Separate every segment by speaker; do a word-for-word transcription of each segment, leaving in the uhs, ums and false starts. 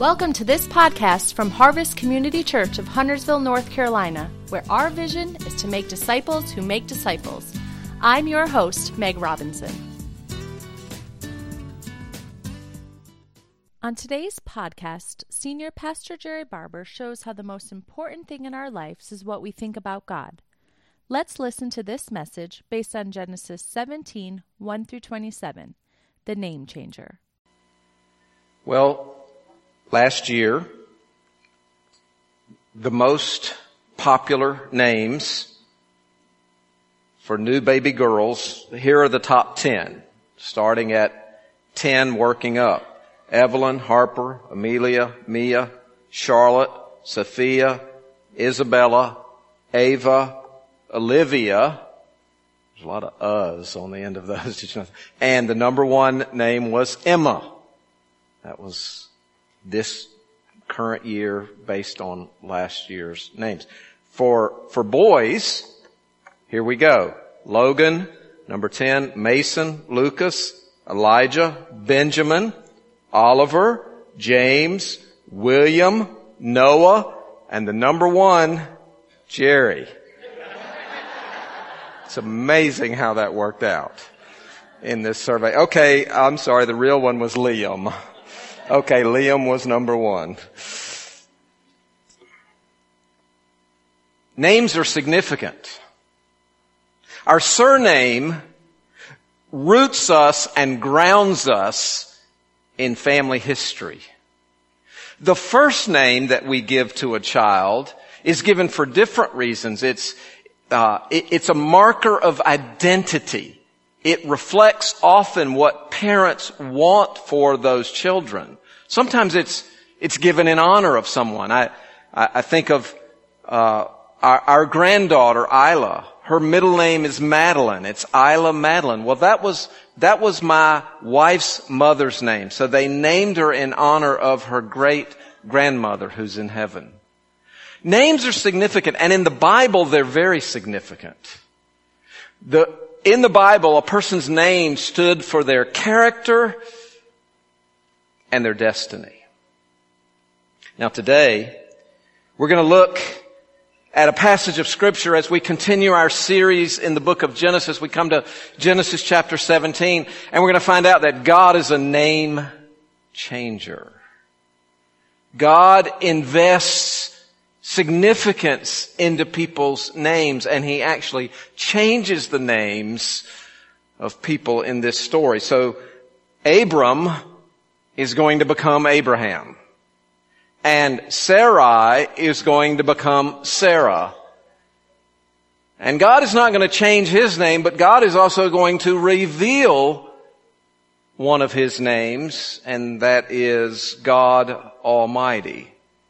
Speaker 1: Welcome to this podcast from Harvest Community Church of Huntersville, North Carolina, where our vision is to make disciples who make disciples. I'm your host, Meg Robinson. On today's podcast, Senior Pastor Jerry Barber shows how the most important thing in our lives is what we think about God. Let's listen to this message based on Genesis seventeen, one through twenty-seven, the name changer.
Speaker 2: Well, last year, the most popular names for new baby girls, here are the top ten, starting at ten working up. Evelyn, Harper, Amelia, Mia, Charlotte, Sophia, Isabella, Ava, Olivia. There's a lot of uhs on the end of those. And the number one name was Emma. That was this current year based on last year's names. For, for boys, here we go. Logan, number ten, Mason, Lucas, Elijah, Benjamin, Oliver, James, William, Noah, and the number one, Jerry. It's amazing how that worked out in this survey. Okay, I'm sorry, the real one was Liam. Okay, Liam was number one. Names are significant. Our surname roots us and grounds us in family history. The first name that we give to a child is given for different reasons. It's, uh, it, it's a marker of identity. It reflects often what parents want for those children. Sometimes it's, it's given in honor of someone. I, I, I think of, uh, our, our granddaughter, Isla. Her middle name is Madeline. It's Isla Madeline. Well, that was, that was my wife's mother's name. So they named her in honor of her great grandmother who's in heaven. Names are significant, and in the Bible, they're very significant. The, in the Bible, a person's name stood for their character and their destiny. Now today, we're going to look at a passage of Scripture as we continue our series in the book of Genesis. We come to Genesis chapter seventeen, and we're going to find out that God is a name changer. God invests significance into people's names, and He actually changes the names of people in this story. So Abram is going to become Abraham. And Sarai is going to become Sarah. And God is not going to change His name, but God is also going to reveal one of His names, and that is God Almighty.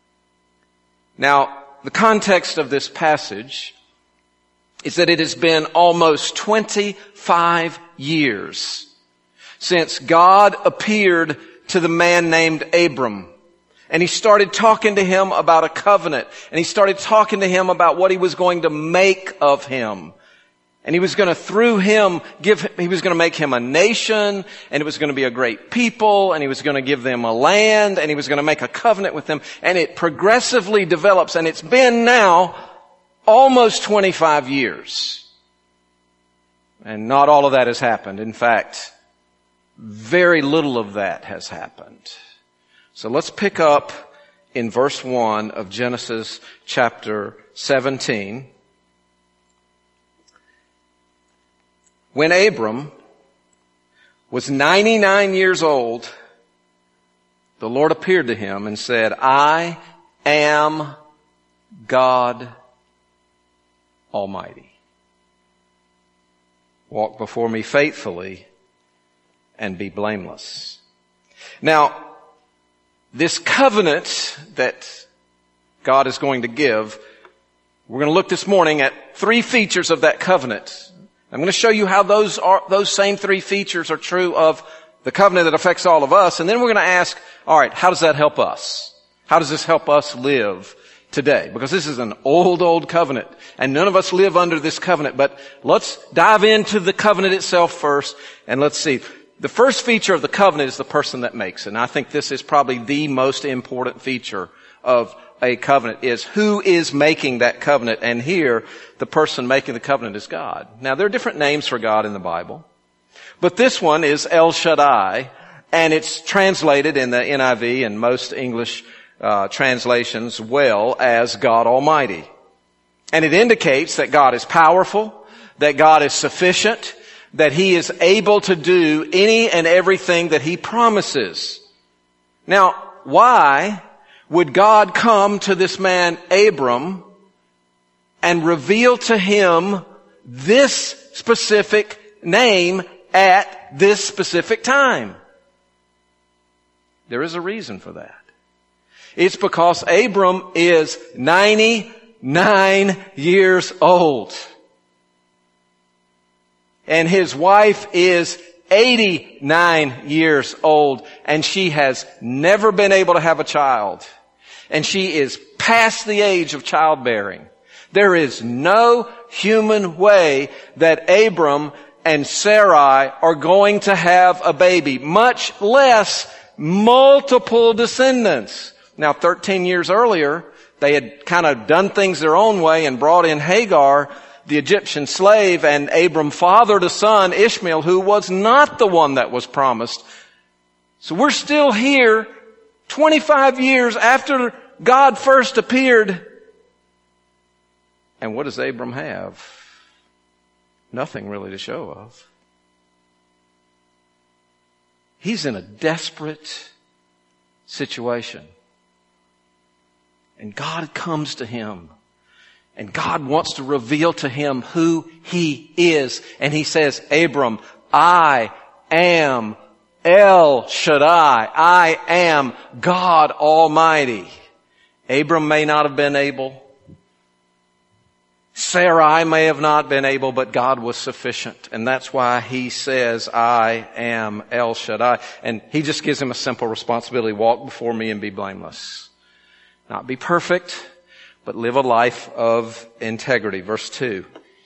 Speaker 2: Now, the context of this passage is that it has been almost twenty-five years since God appeared to the man named Abram. And He started talking to him about a covenant. And He started talking to him about what He was going to make of him. And He was going to, through him, give, He was going to make him a nation. And it was going to be a great people. And He was going to give them a land. And He was going to make a covenant with them. And it progressively develops. And it's been now almost twenty-five years. And not all of that has happened. In fact, very little of that has happened. So let's pick up in verse one of Genesis chapter seventeen. When Abram was ninety-nine years old, the Lord appeared to him and said, I am God Almighty. Walk before me faithfully and be blameless. Now, this covenant that God is going to give, we're going to look this morning at three features of that covenant. I'm going to show you how those are, those same three features are true of the covenant that affects all of us. And then we're going to ask, all right, how does that help us? How does this help us live today? Because this is an old, old covenant, and none of us live under this covenant. But let's dive into the covenant itself first, and let's see. The first feature of the covenant is the person that makes it. And I think this is probably the most important feature of a covenant, is who is making that covenant. And here, the person making the covenant is God. Now, there are different names for God in the Bible, but this one is El Shaddai, and it's translated in the N I V and most English uh, translations well as God Almighty. And it indicates that God is powerful, that God is sufficient, that He is able to do any and everything that He promises. Now, why would God come to this man Abram and reveal to him this specific name at this specific time? There is a reason for that. It's because Abram is ninety-nine years old. And his wife is eighty-nine years old, and she has never been able to have a child. And she is past the age of childbearing. There is no human way that Abram and Sarai are going to have a baby, much less multiple descendants. Now, thirteen years earlier, they had kind of done things their own way and brought in Hagar, the Egyptian slave, and Abram fathered a son, Ishmael, who was not the one that was promised. So we're still here twenty-five years after God first appeared. And what does Abram have? Nothing really to show of. He's in a desperate situation. And God comes to him. And God wants to reveal to him who He is. And He says, Abram, I am El Shaddai. I am God Almighty. Abram may not have been able. Sarai may have not been able, but God was sufficient. And that's why He says, I am El Shaddai. And He just gives him a simple responsibility. Walk before me and be blameless. Not be perfect, but live a life of integrity. Verse two.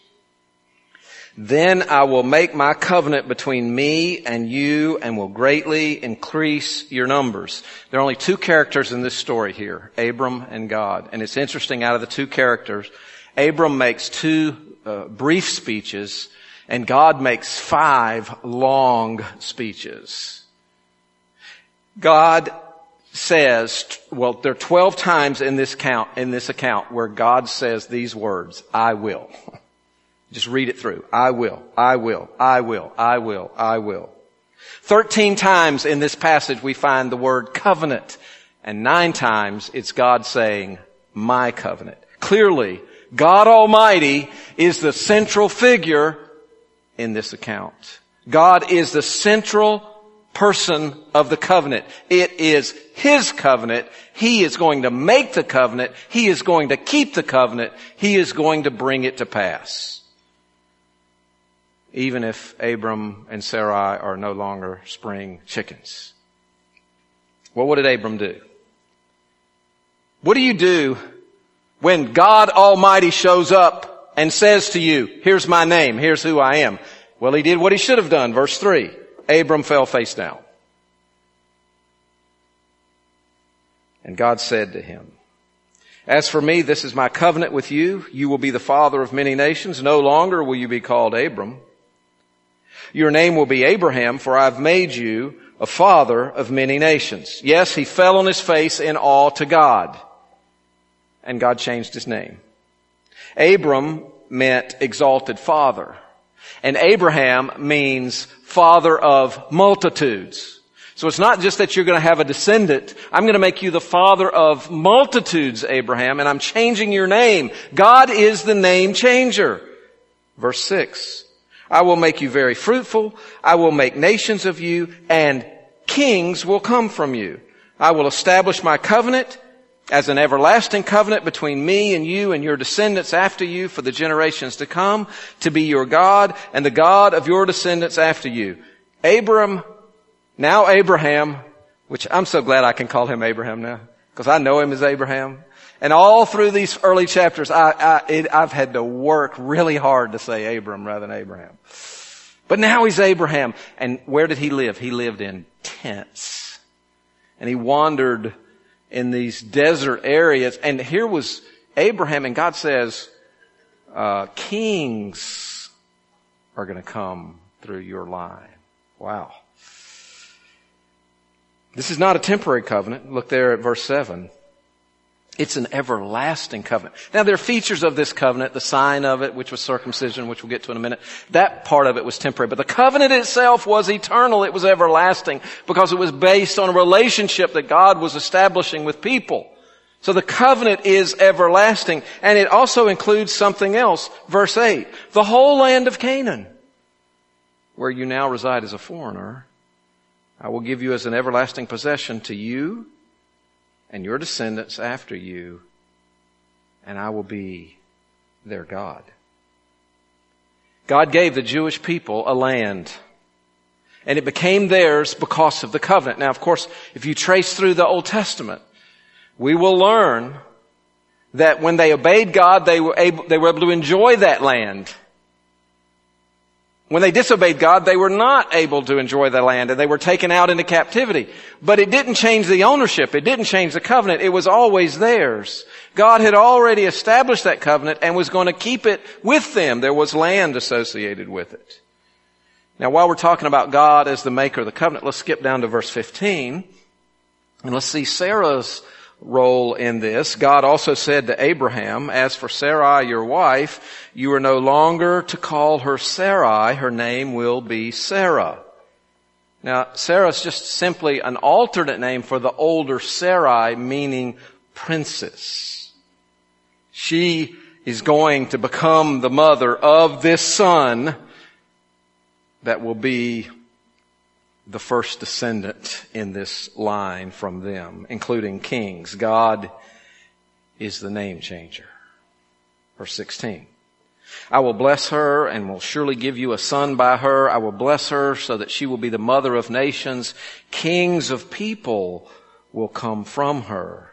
Speaker 2: Then I will make my covenant between me and you and will greatly increase your numbers. There are only two characters in this story here, Abram and God. And it's interesting, out of the two characters, Abram makes two uh, brief speeches and God makes five long speeches. God says, well, there are twelve times in this count, in this account where God says these words, I will. Just read it through. I will, I will, I will, I will, I will. Thirteen times in this passage we find the word covenant, and nine times it's God saying, my covenant. Clearly, God Almighty is the central figure in this account. God is the central person of the covenant. It is His covenant. He is going to make the covenant. He is going to keep the covenant. He is going to bring it to pass. Even if Abram and Sarai are no longer spring chickens. Well, what did Abram do? What do you do when God Almighty shows up and says to you, here's my name, here's who I am? Well, he did what he should have done. Verse three. Abram fell face down. And God said to him, as for me, this is my covenant with you. You will be the father of many nations. No longer will you be called Abram. Your name will be Abraham, for I've made you a father of many nations. Yes, he fell on his face in awe to God. And God changed his name. Abram meant exalted father. And Abraham means father of multitudes. So it's not just that you're going to have a descendant. I'm going to make you the father of multitudes, Abraham, and I'm changing your name. God is the name changer. Verse six. I will make you very fruitful. I will make nations of you, and kings will come from you. I will establish my covenant as an everlasting covenant between me and you and your descendants after you for the generations to come, to be your God and the God of your descendants after you. Abram, now Abraham, which I'm so glad I can call him Abraham now, because I know him as Abraham. And all through these early chapters, I, I, it, I've had to work really hard to say Abram rather than Abraham. But now he's Abraham. And where did he live? He lived in tents. And he wandered in these desert areas. And here was Abraham, and God says, uh, kings are going to come through your line. Wow. This is not a temporary covenant. Look there at verse seven. It's an everlasting covenant. Now there are features of this covenant, the sign of it, which was circumcision, which we'll get to in a minute. That part of it was temporary. But the covenant itself was eternal. It was everlasting because it was based on a relationship that God was establishing with people. So the covenant is everlasting. And it also includes something else. Verse eight. The whole land of Canaan, where you now reside as a foreigner, I will give you as an everlasting possession to you and your descendants after you, and I will be their God. God gave the Jewish people a land, and it became theirs because of the covenant. Now, of course, if you trace through the Old Testament, we will learn that when they obeyed God, they were able, they were able to enjoy that land. When they disobeyed God, they were not able to enjoy the land, and they were taken out into captivity. But it didn't change the ownership. It didn't change the covenant. It was always theirs. God had already established that covenant and was going to keep it with them. There was land associated with it. Now, while we're talking about God as the maker of the covenant, let's skip down to verse fifteen, and let's see Sarah's role in this. God also said to Abraham, as for Sarai, your wife, you are no longer to call her Sarai. Her name will be Sarah. Now, Sarah is just simply an alternate name for the older Sarai, meaning princess. She is going to become the mother of this son that will be the first descendant in this line from them, including kings. God is the name changer. Verse sixteen. I will bless her and will surely give you a son by her. I will bless her so that she will be the mother of nations. Kings of people will come from her.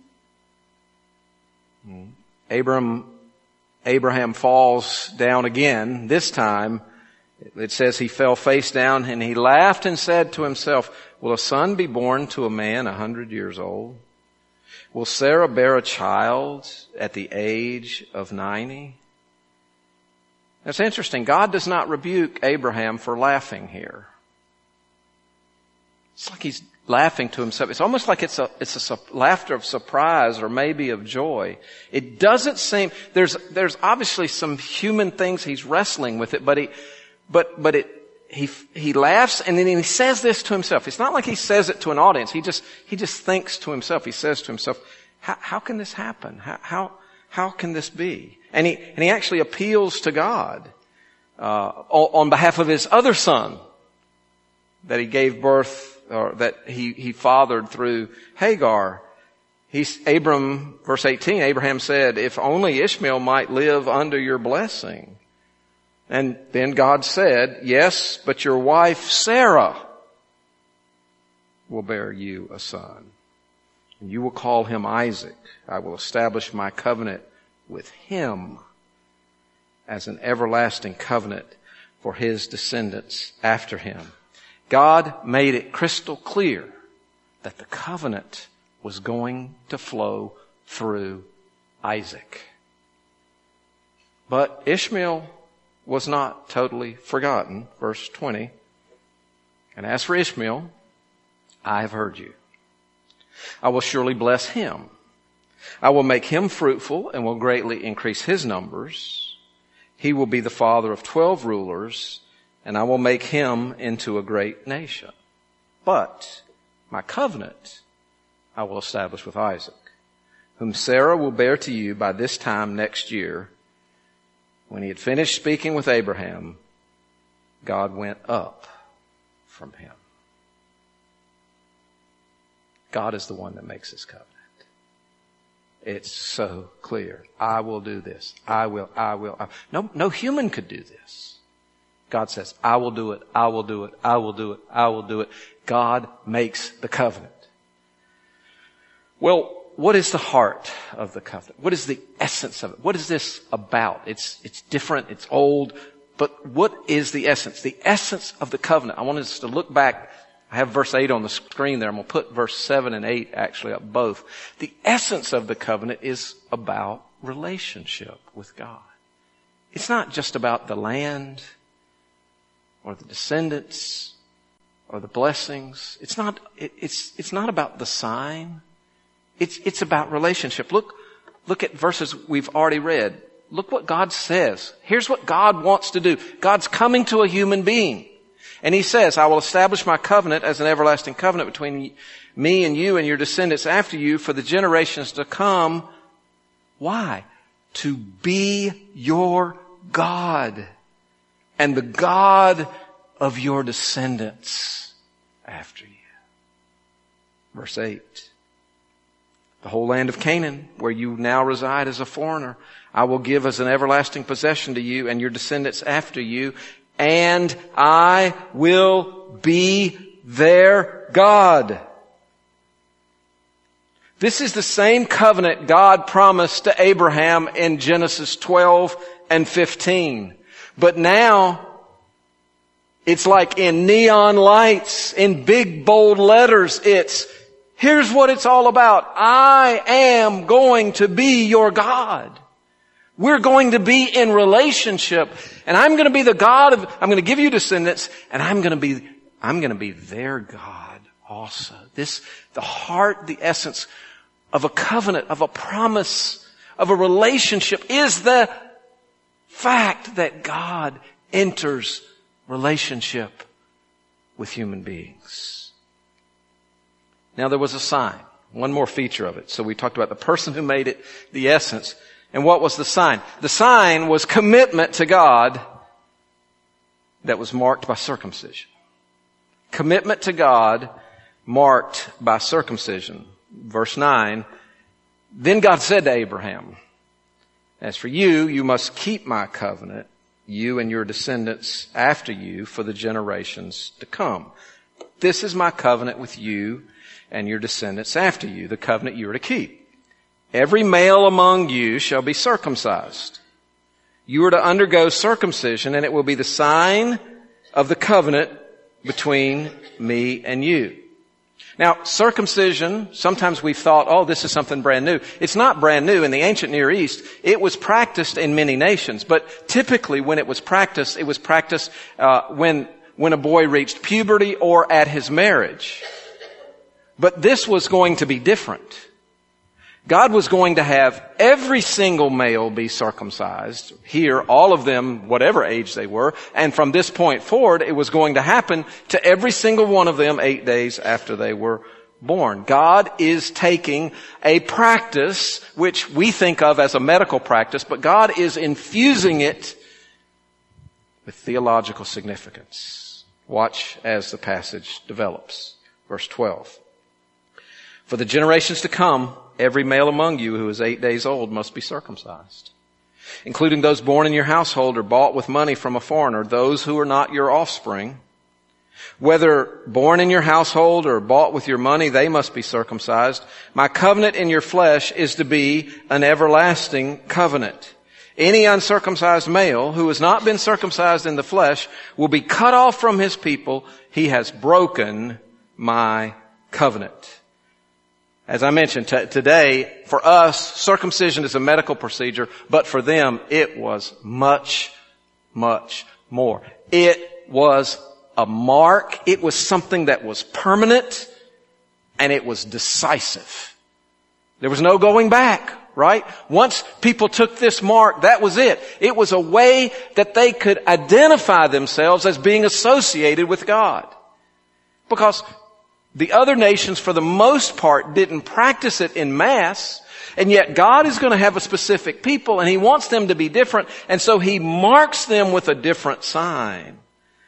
Speaker 2: Abram, Abraham falls down again. This time, it says he fell face down and he laughed and said to himself, will a son be born to a man a hundred years old? Will Sarah bear a child at the age of ninety? That's interesting. God does not rebuke Abraham for laughing here. It's like he's laughing to himself. It's almost like it's a, it's a laughter of surprise or maybe of joy. It doesn't seem, there's, there's obviously some human things he's wrestling with it, but he, But, but it, he, he laughs and then he says this to himself. It's not like he says it to an audience. He just, he just thinks to himself. He says to himself, how, how can this happen? How, how, how can this be? And he, and he actually appeals to God, uh, on behalf of his other son that he gave birth, or that he, he fathered through Hagar. He's, Abram, verse eighteen, Abraham said, if only Ishmael might live under your blessing. And then God said, yes, but your wife Sarah will bear you a son. And you will call him Isaac. I will establish my covenant with him as an everlasting covenant for his descendants after him. God made it crystal clear that the covenant was going to flow through Isaac. But Ishmael was not totally forgotten. Verse twenty. And as for Ishmael, I have heard you. I will surely bless him. I will make him fruitful and will greatly increase his numbers. He will be the father of twelve rulers, and I will make him into a great nation. But my covenant I will establish with Isaac, whom Sarah will bear to you by this time next year. When he had finished speaking with Abraham, God went up from him. God is the one that makes this covenant. It's so clear. I will do this. I will, I will. I, no, no human could do this. God says, I will do it. I will do it. I will do it. I will do it. God makes the covenant. Well, what is the heart of the covenant? What is the essence of it? What is this about? It's, it's different. It's old. But what is the essence? The essence of the covenant. I want us to look back. I have verse eight on the screen there. I'm going to put verse seven and eight actually up both. The essence of the covenant is about relationship with God. It's not just about the land or the descendants or the blessings. It's not, it, it's, it's not about the sign. It's, it's about relationship. Look, look at verses we've already read. Look what God says. Here's what God wants to do. God's coming to a human being. And He says, I will establish my covenant as an everlasting covenant between me and you and your descendants after you for the generations to come. Why? To be your God and the God of your descendants after you. Verse eight. The whole land of Canaan, where you now reside as a foreigner, I will give as an everlasting possession to you and your descendants after you, and I will be their God. This is the same covenant God promised to Abraham in Genesis twelve and fifteen. But now, it's like in neon lights, in big bold letters, it's, here's what it's all about. I am going to be your God. We're going to be in relationship, and I'm going to be the God of, I'm going to give you descendants, and I'm going to be, I'm going to be their God also. This, the heart, the essence of a covenant, of a promise, of a relationship is the fact that God enters relationship with human beings. Now there was a sign, one more feature of it. So we talked about the person who made it, the essence. And what was the sign? The sign was commitment to God that was marked by circumcision. Commitment to God marked by circumcision. Verse nine, then God said to Abraham, as for you, you must keep my covenant, you and your descendants after you for the generations to come. This is my covenant with you and your descendants after you, the covenant you are to keep. Every male among you shall be circumcised. You are to undergo circumcision, and it will be the sign of the covenant between me and you. Now, circumcision, sometimes we've thought, oh, this is something brand new. It's not brand new. In the ancient Near East, it was practiced in many nations. But typically when it was practiced, it was practiced uh, when, when a boy reached puberty or at his marriage. But this was going to be different. God was going to have every single male be circumcised. Here, all of them, whatever age they were. And from this point forward, it was going to happen to every single one of them eight days after they were born. God is taking a practice, which we think of as a medical practice, but God is infusing it with theological significance. Watch as the passage develops. Verse twelve. For the generations to come, every male among you who is eight days old must be circumcised, including those born in your household or bought with money from a foreigner, those who are not your offspring. Whether born in your household or bought with your money, they must be circumcised. My covenant in your flesh is to be an everlasting covenant. Any uncircumcised male who has not been circumcised in the flesh will be cut off from his people. He has broken my covenant. As I mentioned, t- today, for us, circumcision is a medical procedure, but for them, it was much, much more. It was a mark. It was something that was permanent, and it was decisive. There was no going back, right? Once people took this mark, that was it. It was a way that they could identify themselves as being associated with God. Because the other nations, for the most part, didn't practice it in mass, and yet God is going to have a specific people, and He wants them to be different, and so He marks them with a different sign.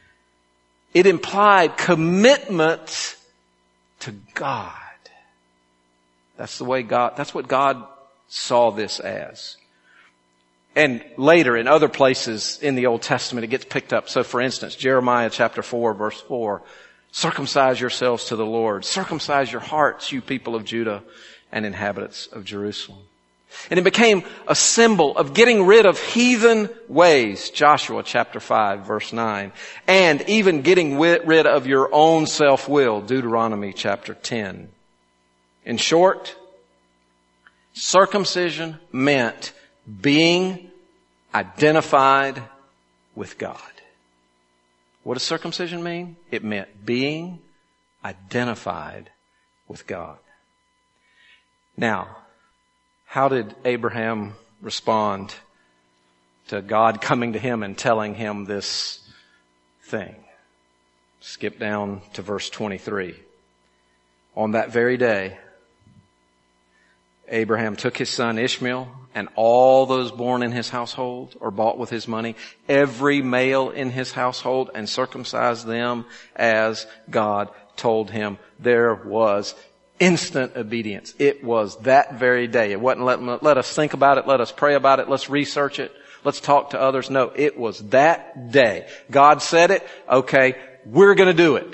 Speaker 2: It implied commitment to God. That's the way God, that's what God saw this as. And later, in other places in the Old Testament, it gets picked up. So for instance, Jeremiah chapter four, verse four, circumcise yourselves to the Lord. Circumcise your hearts, you people of Judah and inhabitants of Jerusalem. And it became a symbol of getting rid of heathen ways, Joshua chapter five, verse nine, and even getting rid of your own self-will, Deuteronomy chapter ten. In short, circumcision meant being identified with God. What does circumcision mean? It meant being identified with God. Now, how did Abraham respond to God coming to him and telling him this thing? Skip down to verse twenty-three. On that very day, Abraham took his son Ishmael and all those born in his household or bought with his money, every male in his household, and circumcised them as God told him. There was instant obedience. It was that very day. It wasn't let, let us think about it, let us pray about it, let's research it, let's talk to others. No, it was that day. God said it, okay, we're going to do it.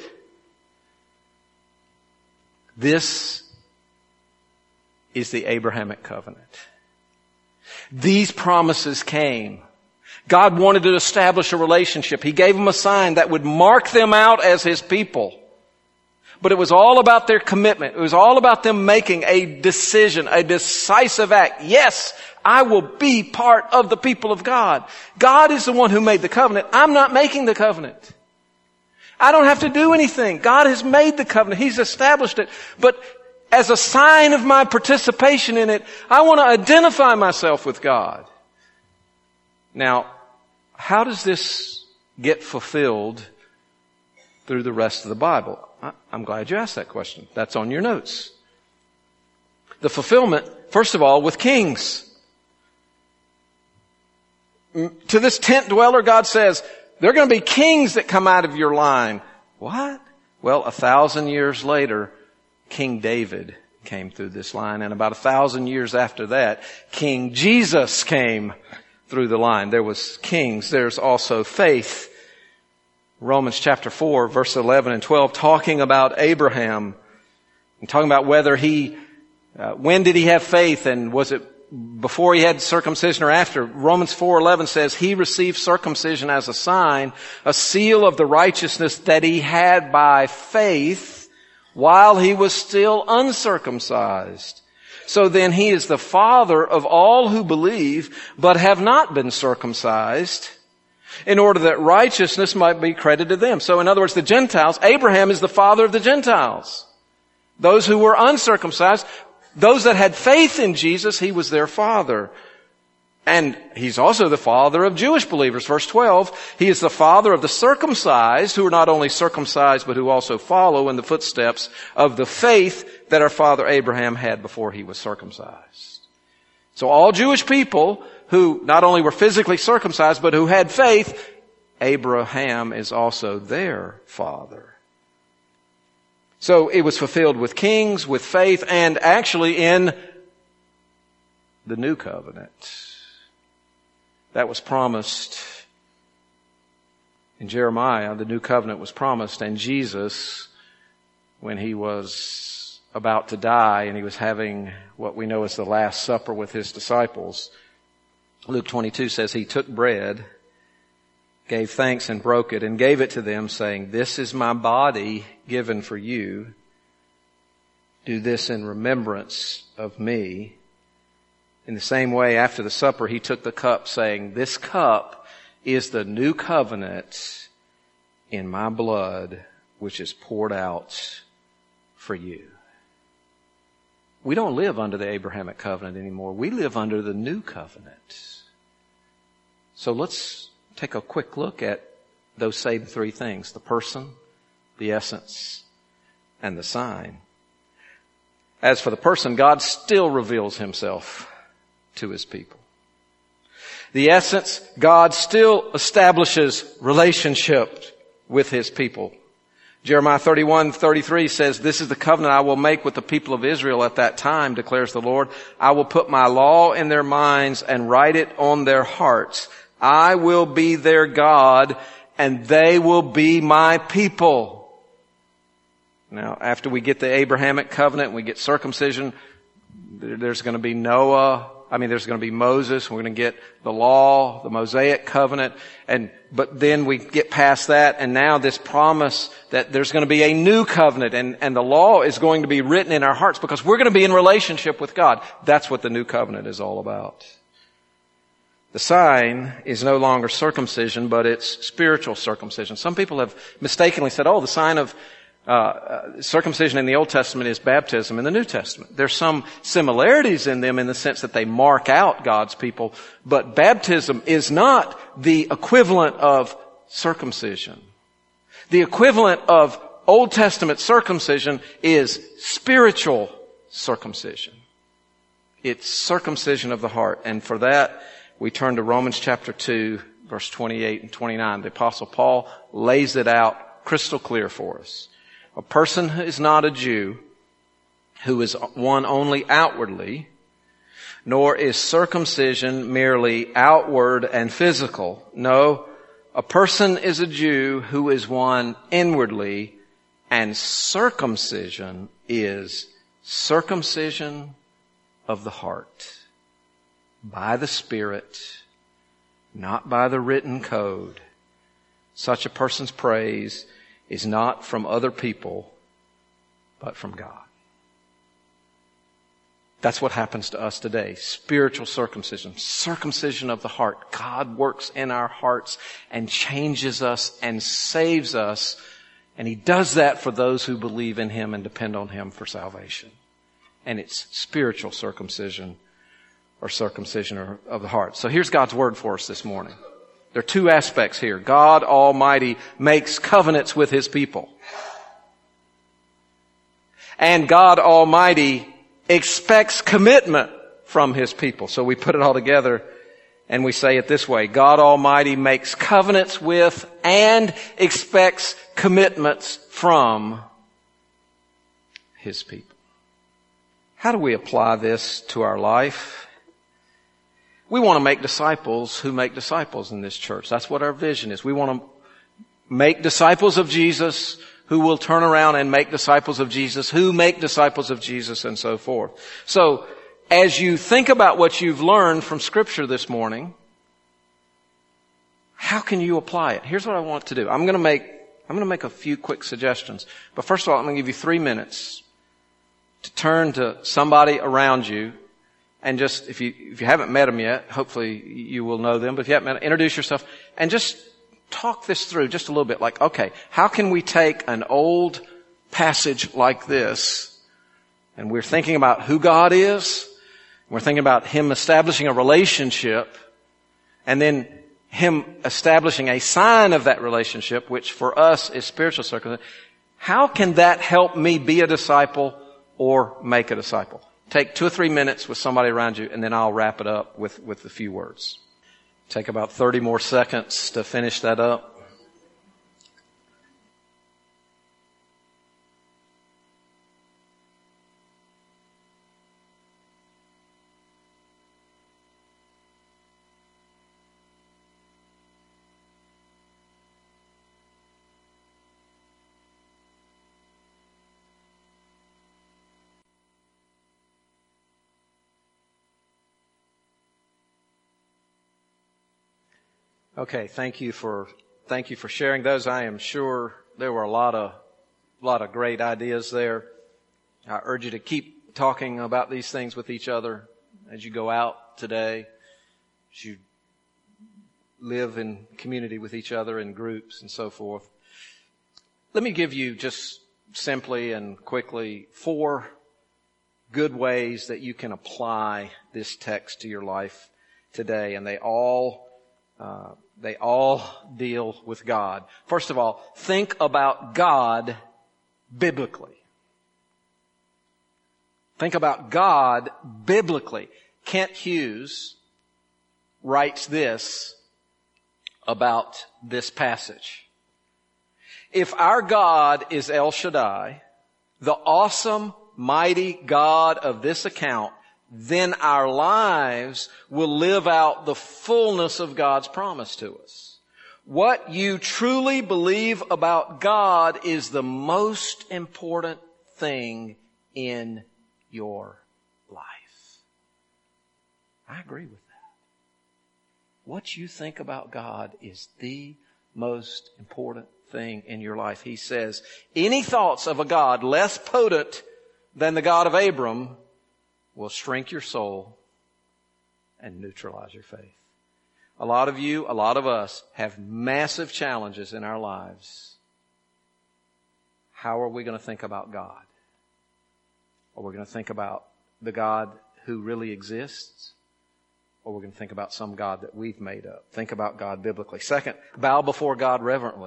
Speaker 2: This is the Abrahamic covenant. These promises came. God wanted to establish a relationship. He gave them a sign that would mark them out as His people. But it was all about their commitment. It was all about them making a decision, a decisive act. Yes, I will be part of the people of God. God is the one who made the covenant. I'm not making the covenant. I don't have to do anything. God has made the covenant. He's established it. But as a sign of my participation in it, I want to identify myself with God. Now, how does this get fulfilled through the rest of the Bible? I'm glad you asked that question. That's on your notes. The fulfillment, first of all, with kings. To this tent dweller, God says, there are going to be kings that come out of your line. What? Well, a thousand years later, King David came through this line. And about a thousand years after that, King Jesus came through the line. There was kings. There's also faith. Romans chapter four, verse eleven and twelve, talking about Abraham and talking about whether he, uh, when did he have faith, and was it before he had circumcision or after? Romans four eleven says he received circumcision as a sign, a seal of the righteousness that he had by faith while he was still uncircumcised. So then he is the father of all who believe but have not been circumcised, in order that righteousness might be credited to them. So in other words, the Gentiles, Abraham is the father of the Gentiles. Those who were uncircumcised, those that had faith in Jesus, he was their father. And he's also the father of Jewish believers. Verse twelve, he is the father of the circumcised, who are not only circumcised, but who also follow in the footsteps of the faith that our father Abraham had before he was circumcised. So all Jewish people who not only were physically circumcised, but who had faith, Abraham is also their father. So it was fulfilled with kings, with faith, and actually in the new covenant. That was promised in Jeremiah. The new covenant was promised, and Jesus, when he was about to die and he was having what we know as the Last Supper with his disciples, Luke twenty-two says he took bread, gave thanks and broke it, and gave it to them, saying, "This is my body given for you. Do this in remembrance of me." In the same way, after the supper, he took the cup, saying, "This cup is the new covenant in my blood, which is poured out for you." We don't live under the Abrahamic covenant anymore. We live under the new covenant. So let's take a quick look at those same three things: the person, the essence, and the sign. As for the person, God still reveals himself to his people. The essence, God still establishes relationship with his people. Jeremiah thirty-one thirty-three says, "This is the covenant I will make with the people of Israel at that time, declares the Lord. I will put my law in their minds and write it on their hearts. I will be their God, and they will be my people." Now, after we get the Abrahamic covenant, we get circumcision, there's going to be Noah, I mean, there's going to be Moses. We're going to get the law, the Mosaic covenant. And, but then we get past that. And now this promise that there's going to be a new covenant and, and the law is going to be written in our hearts because we're going to be in relationship with God. That's what the new covenant is all about. The sign is no longer circumcision, but it's spiritual circumcision. Some people have mistakenly said, oh, the sign of uh, circumcision in the Old Testament is baptism in the New Testament. There's some similarities in them in the sense that they mark out God's people, but baptism is not the equivalent of circumcision. The equivalent of Old Testament circumcision is spiritual circumcision. It's circumcision of the heart, and for that, we turn to Romans chapter two, verse twenty-eight and twenty-nine. The Apostle Paul lays it out crystal clear for us. A person is not a Jew who is one only outwardly, nor is circumcision merely outward and physical. No, a person is a Jew who is one inwardly, and circumcision is circumcision of the heart. By the Spirit, not by the written code. Such a person's praise is not from other people, but from God. That's what happens to us today. Spiritual circumcision, circumcision of the heart. God works in our hearts and changes us and saves us. And He does that for those who believe in Him and depend on Him for salvation. And it's spiritual circumcision or circumcision of the heart. So here's God's word for us this morning. There are two aspects here. God Almighty makes covenants with His people. And God Almighty expects commitment from His people. So we put it all together and we say it this way. God Almighty makes covenants with and expects commitments from His people. How do we apply this to our life? We want to make disciples who make disciples in this church. That's what our vision is. We want to make disciples of Jesus who will turn around and make disciples of Jesus, who make disciples of Jesus, and so forth. So, as you think about what you've learned from Scripture this morning, how can you apply it? Here's what I want to do. I'm going to make, I'm going to make a few quick suggestions. But first of all, I'm going to give you three minutes to turn to somebody around you. And just, if you, if you haven't met them yet, hopefully you will know them. But if you haven't met them, introduce yourself and just talk this through just a little bit. Like, okay, how can we take an old passage like this, and we're thinking about who God is, we're thinking about Him establishing a relationship, and then Him establishing a sign of that relationship, which for us is spiritual circumcision. How can that help me be a disciple or make a disciple? Take two or three minutes with somebody around you, and then I'll wrap it up with, with a few words. Take about thirty more seconds to finish that up. Okay, thank you for thank you for sharing those. I am sure there were a lot of a lot of great ideas there. I urge you to keep talking about these things with each other as you go out today, as you live in community with each other in groups and so forth. Let me give you just simply and quickly four good ways that you can apply this text to your life today, and they all Uh, they all deal with God. First of all, think about God biblically. Think about God biblically. Kent Hughes writes this about this passage. If our God is El Shaddai, the awesome, mighty God of this account, then our lives will live out the fullness of God's promise to us. What you truly believe about God is the most important thing in your life. I agree with that. What you think about God is the most important thing in your life. He says, any thoughts of a God less potent than the God of Abram will shrink your soul and neutralize your faith. A lot of you, a lot of us have massive challenges in our lives. How are we going to think about God? Are we going to think about the God who really exists? Or we're going to think about some God that we've made up. Think about God biblically. Second, bow before God reverently.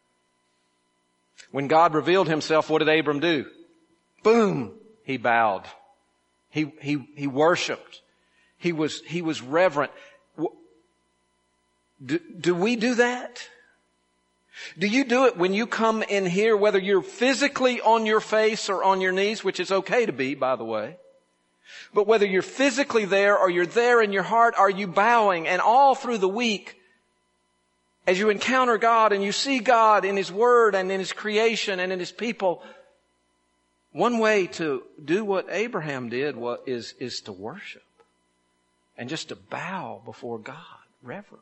Speaker 2: When God revealed himself, what did Abram do? Boom! He bowed. He, he, he worshiped. He was, he was reverent. Do, do we do that? Do you do it when you come in here, whether you're physically on your face or on your knees, which is okay to be, by the way? But whether you're physically there or you're there in your heart, are you bowing? And all through the week, as you encounter God and you see God in His Word and in His creation and in His people, one way to do what Abraham did was, is, is to worship and just to bow before God reverently.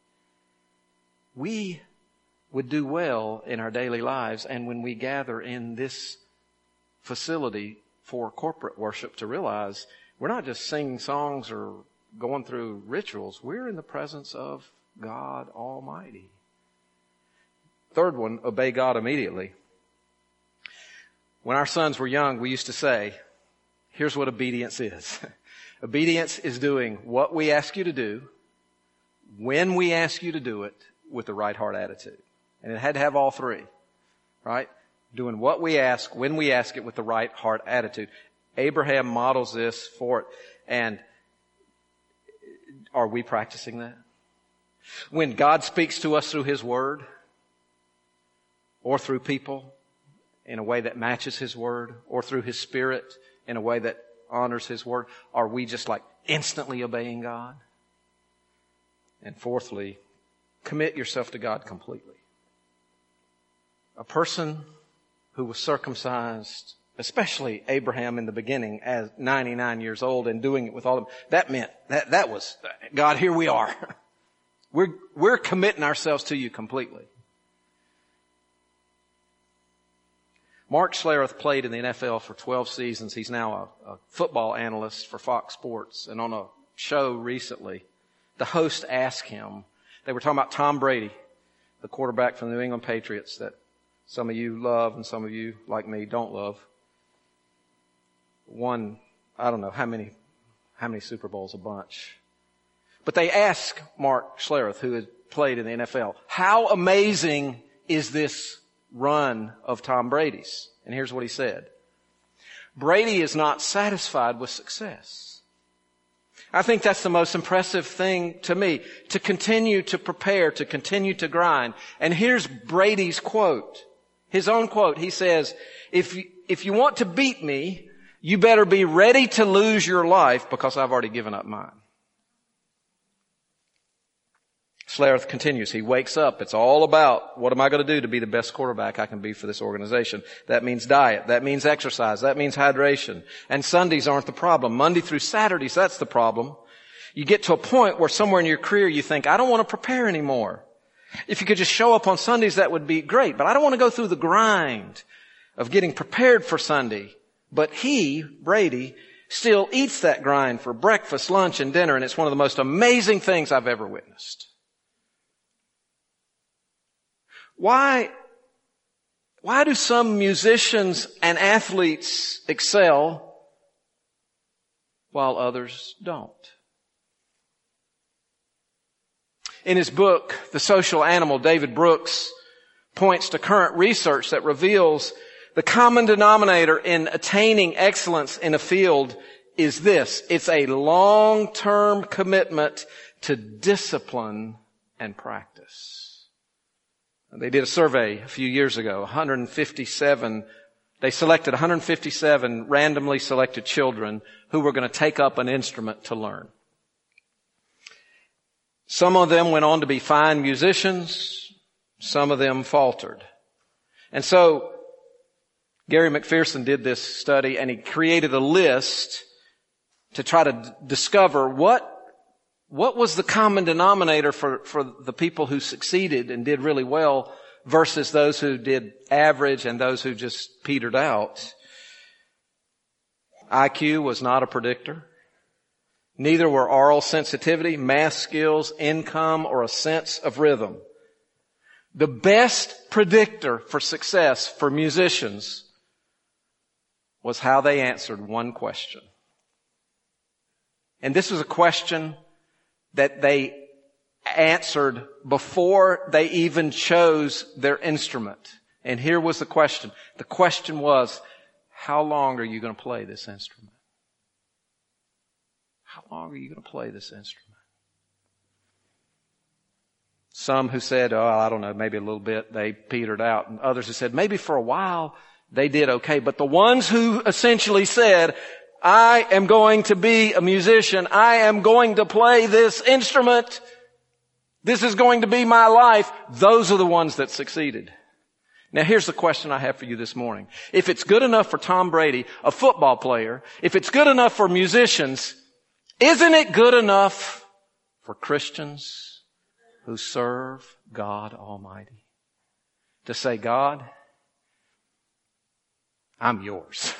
Speaker 2: We would do well in our daily lives and when we gather in this facility for corporate worship to realize we're not just singing songs or going through rituals. We're in the presence of God Almighty. Third one, obey God immediately. When our sons were young, we used to say, here's what obedience is. Obedience is doing what we ask you to do, when we ask you to do it, with the right heart attitude. And it had to have all three, right? Doing what we ask, when we ask it, with the right heart attitude. Abraham models this for it. And are we practicing that? When God speaks to us through His Word or through people in a way that matches His Word or through His Spirit in a way that honors His Word, are we just like instantly obeying God? And fourthly, commit yourself to God completely. A person who was circumcised, especially Abraham in the beginning, as ninety-nine years old and doing it with all of them, that meant, that, that was, God, here we are. We're, we're committing ourselves to you completely. Mark Schlereth played in the N F L for twelve seasons. He's now a, a football analyst for Fox Sports. And on a show recently, the host asked him, they were talking about Tom Brady, the quarterback from the New England Patriots that some of you love and some of you, like me, don't love. Won, I don't know how many, how many Super Bowls, a bunch. But they asked Mark Schlereth, who had played in the N F L, how amazing is this run of Tom Brady's? And here's what he said. Brady is not satisfied with success. I think that's the most impressive thing to me, to continue to prepare, to continue to grind. And here's Brady's quote, his own quote. He says, if you, if you want to beat me, you better be ready to lose your life because I've already given up mine. Schlereth continues. He wakes up. It's all about what am I going to do to be the best quarterback I can be for this organization. That means diet. That means exercise. That means hydration. And Sundays aren't the problem. Monday through Saturdays, that's the problem. You get to a point where somewhere in your career you think, I don't want to prepare anymore. If you could just show up on Sundays, that would be great. But I don't want to go through the grind of getting prepared for Sunday. But he, Brady, still eats that grind for breakfast, lunch, and dinner. And it's one of the most amazing things I've ever witnessed. Why, why do some musicians and athletes excel while others don't? In his book, The Social Animal, David Brooks points to current research that reveals the common denominator in attaining excellence in a field is this. It's a long-term commitment to discipline and practice. They did a survey a few years ago, one hundred fifty-seven, they selected one hundred fifty-seven randomly selected children who were going to take up an instrument to learn. Some of them went on to be fine musicians. Some of them faltered. And so Gary McPherson did this study and he created a list to try to d- discover what What was the common denominator for, for the people who succeeded and did really well versus those who did average and those who just petered out? I Q was not a predictor. Neither were oral sensitivity, math skills, income, or a sense of rhythm. The best predictor for success for musicians was how they answered one question. And this was a question that they answered before they even chose their instrument. And here was the question. The question was, how long are you going to play this instrument? How long are you going to play this instrument? Some who said, oh, I don't know, maybe a little bit, they petered out. And others who said, maybe for a while they did okay. But the ones who essentially said, I am going to be a musician, I am going to play this instrument, this is going to be my life, those are the ones that succeeded. Now here's the question I have for you this morning. If it's good enough for Tom Brady, a football player, if it's good enough for musicians, isn't it good enough for Christians who serve God Almighty? To say, God, I'm yours.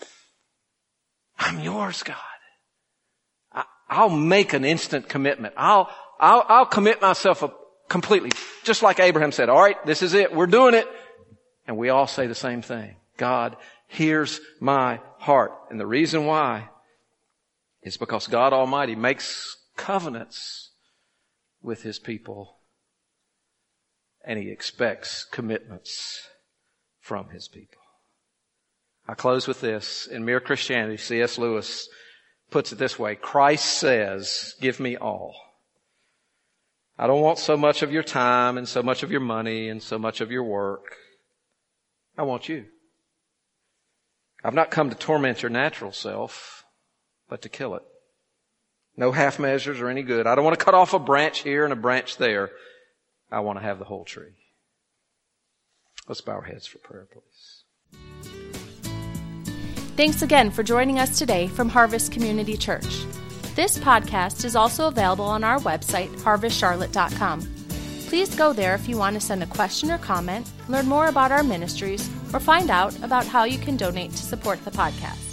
Speaker 2: I'm yours, God. I, I'll make an instant commitment. I'll, I'll, I'll commit myself completely. Just like Abraham said, all right, this is it. We're doing it. And we all say the same thing. God, here's my heart. And the reason why is because God Almighty makes covenants with His people. And He expects commitments from His people. I close with this. In Mere Christianity, C S Lewis puts it this way. Christ says, give me all. I don't want so much of your time and so much of your money and so much of your work. I want you. I've not come to torment your natural self, but to kill it. No half measures are any good. I don't want to cut off a branch here and a branch there. I want to have the whole tree. Let's bow our heads for prayer, please.
Speaker 1: Thanks again for joining us today from Harvest Community Church. This podcast is also available on our website, harvest charlotte dot com. Please go there if you want to send a question or comment, learn more about our ministries, or find out about how you can donate to support the podcast.